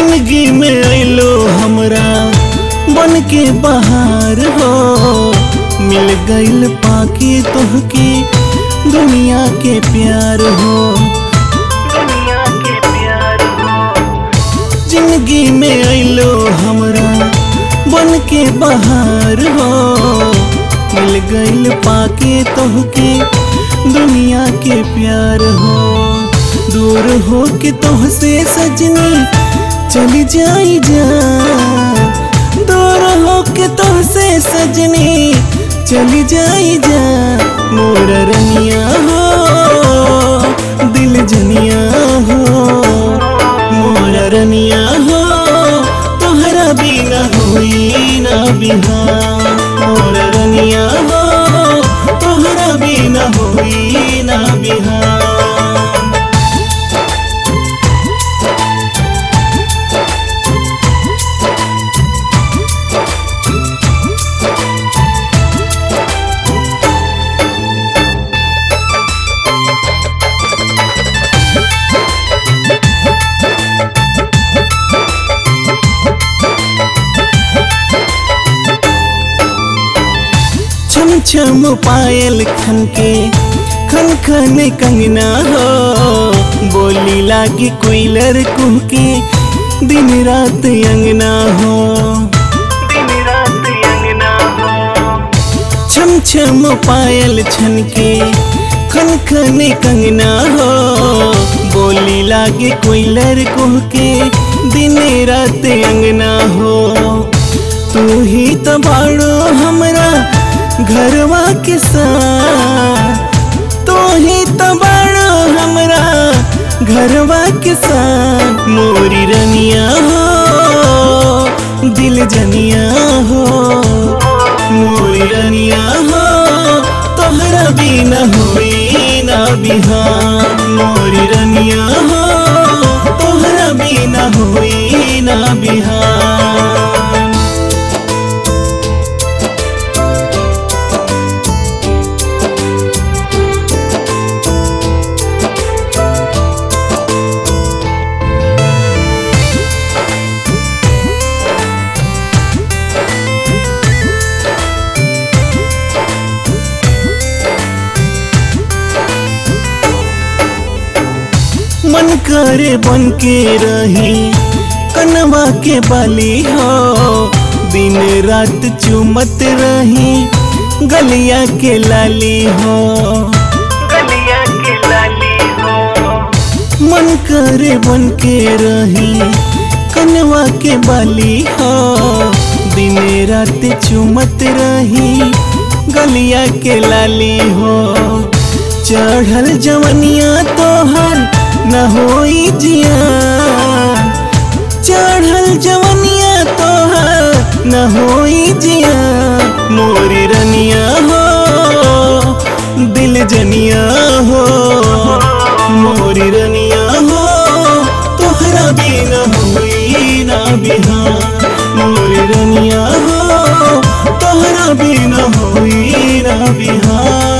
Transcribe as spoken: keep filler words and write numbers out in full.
जिंदगी में अइलो हमरा बन के बहार हो, मिल गइल पाके तोहके दुनिया के प्यार हो, दुनिया के प्यार हो। जिंदगी में अइलो हमरा बन के बहार हो, मिल गइल पाके तोहके दुनिया के प्यार हो। दूर हो के तोहसे सजनी चली जाई जा, दूर हो के तोहसे सजनी चली जाई जा। मोर रनिया हो दिल जनिया हो, मोर रनिया हो तोहरा बिना होई ना बिहार। मोर रनिया हो तोहरा बिना होई ना बिहार। छम छम पायल खनके खन खन कंगना हो, बोली लागी कोयलर कुहके दिन रात अंगना हो, दिन रात अंगना हो। छम छम पायल छनके खन खन कंगना हो, बोली लागे कोयलर कुहके दिन रात अंगना हो। तू ही तो बाड़ो हमरा घरवा के साथ, तू ही तो बाड़ो हमरा घरवा के साथ। मोरी रनिया हो दिल जनिया हो, मोरी रनिया हो तोहरा बिना होई ना बिहार। मोरी रनिया हो तोहरा बिना होई ना बिहार। मन करे बन के रही कनवा के बाली हो, दिन रात चुमत रही गलिया के लाली हो, गलिया के लाली हो। मन करे बन के रही कनवा के बाली हो, दिन रात चुमत रही गलिया के लाली हो। चढ़ल जवनिया तोहर न होई जिया, चढ़ल जवनिया तोहर न होई जिया। मोरी रनिया हो दिल जनिया हो, मोरी रनिया हो तोहरा बिना होई ना बिहार। मोरी रनिया हो तोहरा बिना होई ना बिहार।